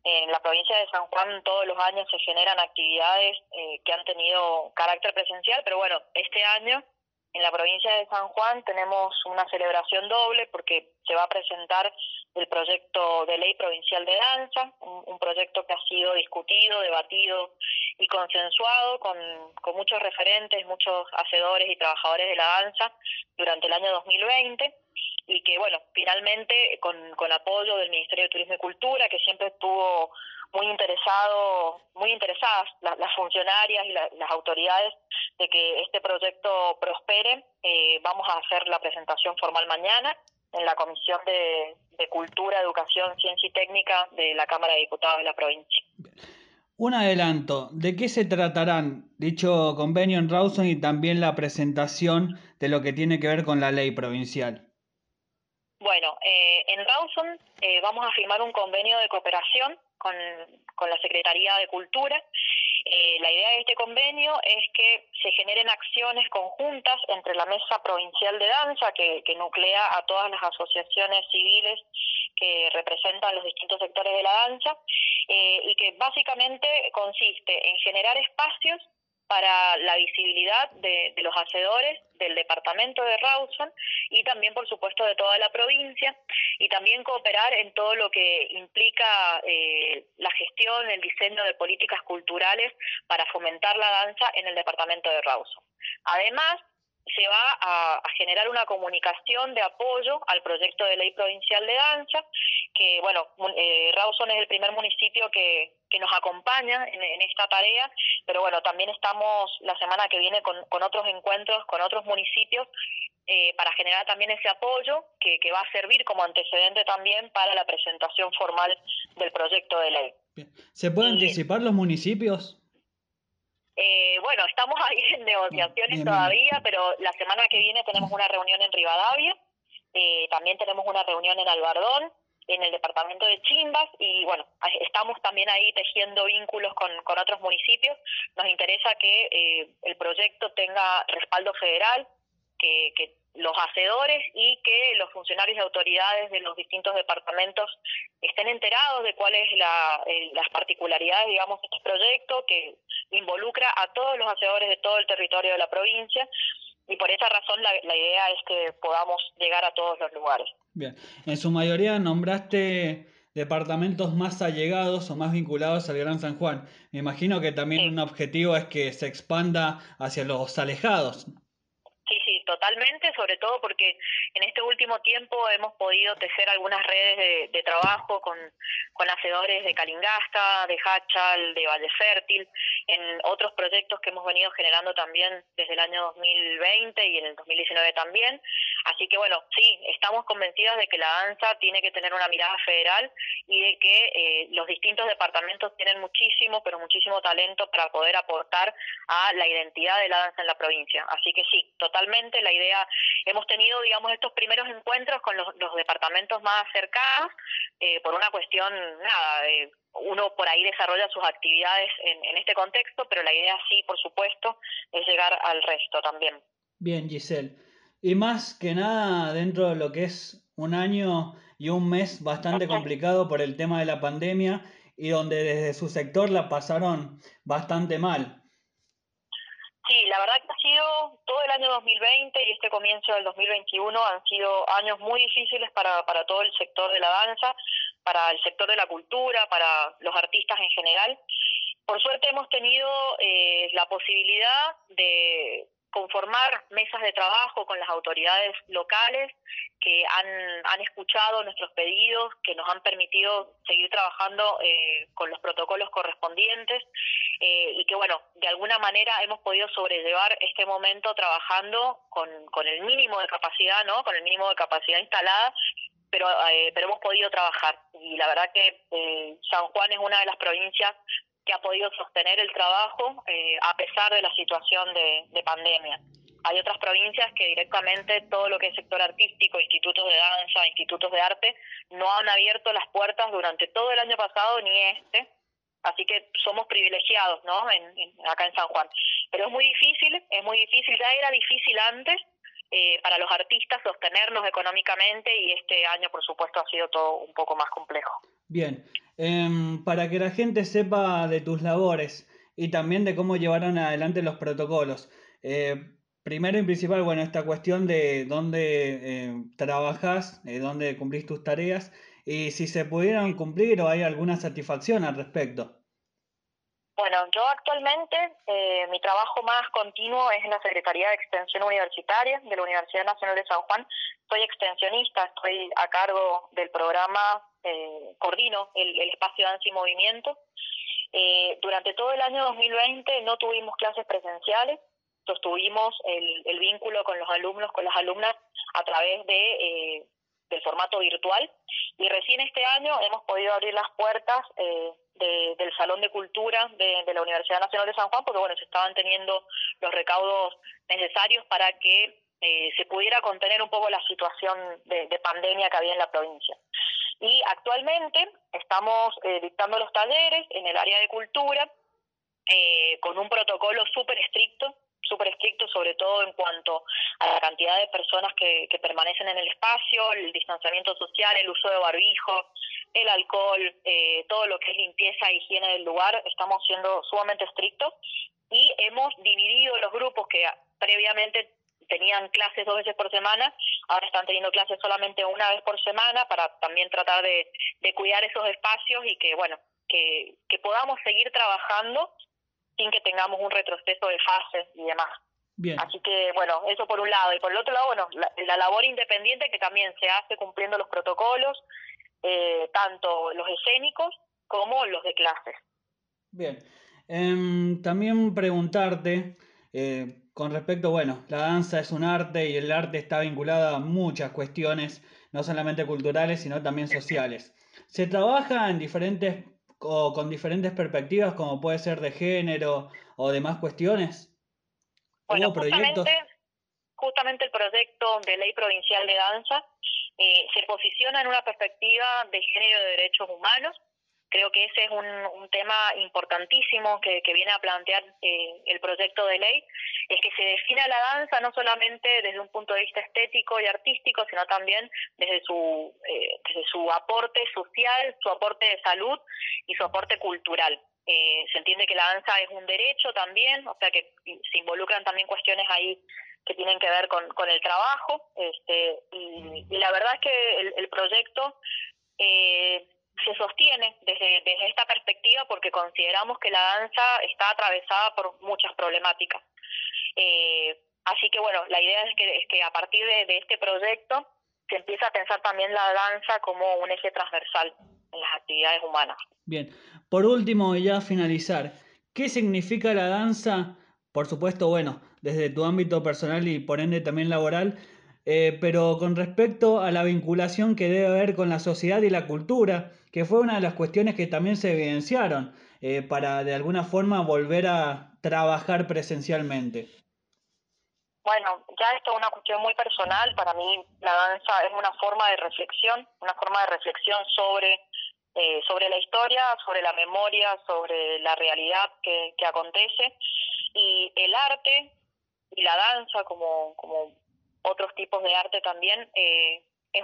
En la provincia de San Juan todos los años se generan actividades que han tenido carácter presencial, pero bueno, este año en la provincia de San Juan tenemos una celebración doble porque se va a presentar el proyecto de ley provincial de danza, un proyecto que ha sido discutido, debatido y consensuado con muchos referentes, muchos hacedores y trabajadores de la danza durante el año 2020 y que, bueno, finalmente con apoyo del Ministerio de Turismo y Cultura, que siempre estuvo muy interesadas las funcionarias y las autoridades de que este proyecto prospere, vamos a hacer la presentación formal mañana en la Comisión de Cultura, Educación, Ciencia y Técnica de la Cámara de Diputados de la provincia. Un adelanto, ¿de qué se tratarán dicho convenio en Rawson y también la presentación de lo que tiene que ver con la ley provincial? Bueno, en Rawson vamos a firmar un convenio de cooperación con la Secretaría de Cultura. La idea de este convenio es que se generen acciones conjuntas entre la Mesa Provincial de Danza, que nuclea a todas las asociaciones civiles que representan los distintos sectores de la danza, y que básicamente consiste en generar espacios para la visibilidad de los hacedores del departamento de Rawson y también, por supuesto, de toda la provincia, y también cooperar en todo lo que implica la gestión, el diseño de políticas culturales para fomentar la danza en el departamento de Rawson. Además, se va a generar una comunicación de apoyo al proyecto de ley provincial de danza, que, bueno, Rawson es el primer municipio que nos acompaña en esta tarea, pero bueno, también estamos la semana que viene con otros encuentros con otros municipios para generar también ese apoyo que va a servir como antecedente también para la presentación formal del proyecto de ley. Bien. ¿Se pueden Y anticipar los municipios? bueno, estamos ahí en Ah, negociaciones bien, bien, bien. todavía, pero la semana que viene tenemos una reunión en Rivadavia, también tenemos una reunión en Albardón, en el departamento de Chimbas, y bueno, estamos también ahí tejiendo vínculos con otros municipios. Nos interesa que el proyecto tenga respaldo federal, que los hacedores y que los funcionarios y autoridades de los distintos departamentos estén enterados de cuáles las particularidades, digamos, de este proyecto que involucra a todos los hacedores de todo el territorio de la provincia, y por esa razón la idea es que podamos llegar a todos los lugares. Bien. En su mayoría nombraste departamentos más allegados o más vinculados al Gran San Juan. Me imagino que también Sí. un objetivo es que se expanda hacia los alejados. Sí, sí, totalmente, sobre todo porque en este último tiempo hemos podido tejer algunas redes de trabajo con hacedores de Calingasta, de Hachal, de Valle Fértil, en otros proyectos que hemos venido generando también desde el año 2020 y en el 2019 también. Así que bueno, sí, estamos convencidas de que la danza tiene que tener una mirada federal y de que los distintos departamentos tienen muchísimo, pero muchísimo talento para poder aportar a la identidad de la danza en la provincia. Así que sí, totalmente la idea, hemos tenido, digamos, estos primeros encuentros con los departamentos más cercanos, por una cuestión, nada, uno por ahí desarrolla sus actividades en este contexto, pero la idea sí, por supuesto, es llegar al resto también. Bien, Giselle. Y más que nada dentro de lo que es un año y un mes bastante complicado por el tema de la pandemia y donde desde su sector la pasaron bastante mal. Sí, la verdad que ha sido todo el año 2020 y este comienzo del 2021 han sido años muy difíciles para todo el sector de la danza, para el sector de la cultura, para los artistas en general. Por suerte hemos tenido la posibilidad de conformar mesas de trabajo con las autoridades locales que han escuchado nuestros pedidos, que nos han permitido seguir trabajando con los protocolos correspondientes, y que bueno, de alguna manera hemos podido sobrellevar este momento trabajando con el mínimo de capacidad, ¿no? Con el mínimo de capacidad instalada, pero hemos podido trabajar. Y la verdad que San Juan es una de las provincias que ha podido sostener el trabajo a pesar de la situación de pandemia. Hay otras provincias que directamente todo lo que es sector artístico, institutos de danza, institutos de arte, no han abierto las puertas durante todo el año pasado ni este, así que somos privilegiados, ¿no? Acá en San Juan. Pero es muy difícil, ya era difícil antes para los artistas sostenernos económicamente y este año, por supuesto, ha sido todo un poco más complejo. Bien. para que la gente sepa de tus labores y también de cómo llevaron adelante los protocolos. Primero y principal, bueno, esta cuestión de dónde trabajas, dónde cumplís tus tareas y si se pudieron cumplir o hay alguna satisfacción al respecto. Bueno, yo actualmente mi trabajo más continuo es en la Secretaría de Extensión Universitaria de la Universidad Nacional de San Juan. Soy extensionista, estoy a cargo del programa, coordino el espacio Danza y Movimiento. Durante todo el año 2020 no tuvimos clases presenciales, sostuvimos el vínculo con los alumnos, con las alumnas a través del formato virtual, y recién este año hemos podido abrir las puertas del Salón de Cultura de la Universidad Nacional de San Juan, porque bueno, se estaban teniendo los recaudos necesarios para que se pudiera contener un poco la situación de pandemia que había en la provincia. Y actualmente estamos dictando los talleres en el área de cultura con un protocolo súper estricto, sobre todo en cuanto a la cantidad de personas que permanecen en el espacio, el distanciamiento social, el uso de barbijo, el alcohol, todo lo que es limpieza e higiene del lugar. Estamos siendo sumamente estrictos y hemos dividido los grupos que previamente tenían clases 2 veces por semana, ahora están teniendo clases solamente una vez por semana para también tratar de cuidar esos espacios y que, bueno, que podamos seguir trabajando sin que tengamos un retroceso de fases y demás. Bien. Así que, bueno, eso por un lado. Y por el otro lado, bueno, la labor independiente que también se hace cumpliendo los protocolos, tanto los escénicos como los de clases. Bien. También preguntarte con respecto, bueno, la danza es un arte y el arte está vinculado a muchas cuestiones, no solamente culturales, sino también sociales. ¿Se trabaja en diferentes o con diferentes perspectivas, como puede ser de género o demás cuestiones? Bueno, ¿Hubo proyectos? justamente el proyecto de ley provincial de danza se posiciona en una perspectiva de género y de derechos humanos. Creo que ese es un tema importantísimo que viene a plantear el proyecto de ley, es que se defina la danza no solamente desde un punto de vista estético y artístico, sino también desde su aporte social, su aporte de salud y su aporte cultural. Se entiende que la danza es un derecho también, o sea que se involucran también cuestiones ahí que tienen que ver con el trabajo, y la verdad es que el proyecto se sostiene desde esta perspectiva porque consideramos que la danza está atravesada por muchas problemáticas. Así que bueno, la idea es que a partir de este proyecto se empieza a pensar también la danza como un eje transversal en las actividades humanas. Bien, por último, y ya finalizar, ¿qué significa la danza? Por supuesto, bueno, desde tu ámbito personal y por ende también laboral, pero con respecto a la vinculación que debe haber con la sociedad y la cultura, que fue una de las cuestiones que también se evidenciaron para de alguna forma volver a trabajar presencialmente. Bueno, ya esto es una cuestión muy personal. Para mí la danza es una forma de reflexión sobre la historia, sobre la memoria, sobre la realidad que acontece. Y el arte y la danza, como otros tipos de arte también, es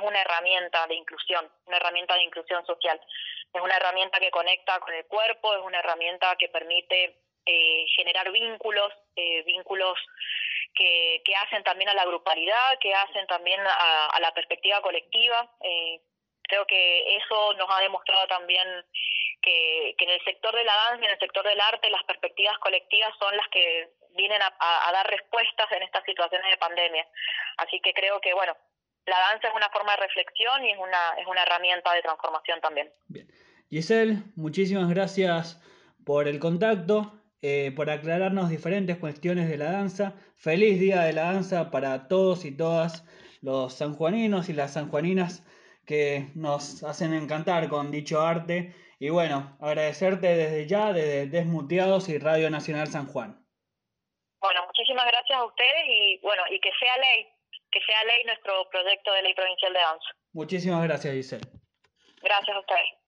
una herramienta de inclusión social. Es una herramienta que conecta con el cuerpo, es una herramienta que permite generar vínculos que hacen también a la grupalidad, que hacen también a la perspectiva colectiva. Creo que eso nos ha demostrado también que en el sector de la danza y en el sector del arte las perspectivas colectivas son las que vienen a dar respuestas en estas situaciones de pandemia. Así que creo que, bueno, la danza es una forma de reflexión y es una herramienta de transformación también. Bien. Giselle, muchísimas gracias por el contacto, por aclararnos diferentes cuestiones de la danza. Feliz Día de la Danza para todos y todas los sanjuaninos y las sanjuaninas que nos hacen encantar con dicho arte. Y bueno, agradecerte desde ya, desde Desmuteados y Radio Nacional San Juan. Bueno, muchísimas gracias a ustedes y bueno, y que sea ley nuestro proyecto de ley provincial de danza. Muchísimas gracias, Giselle. Gracias a ustedes.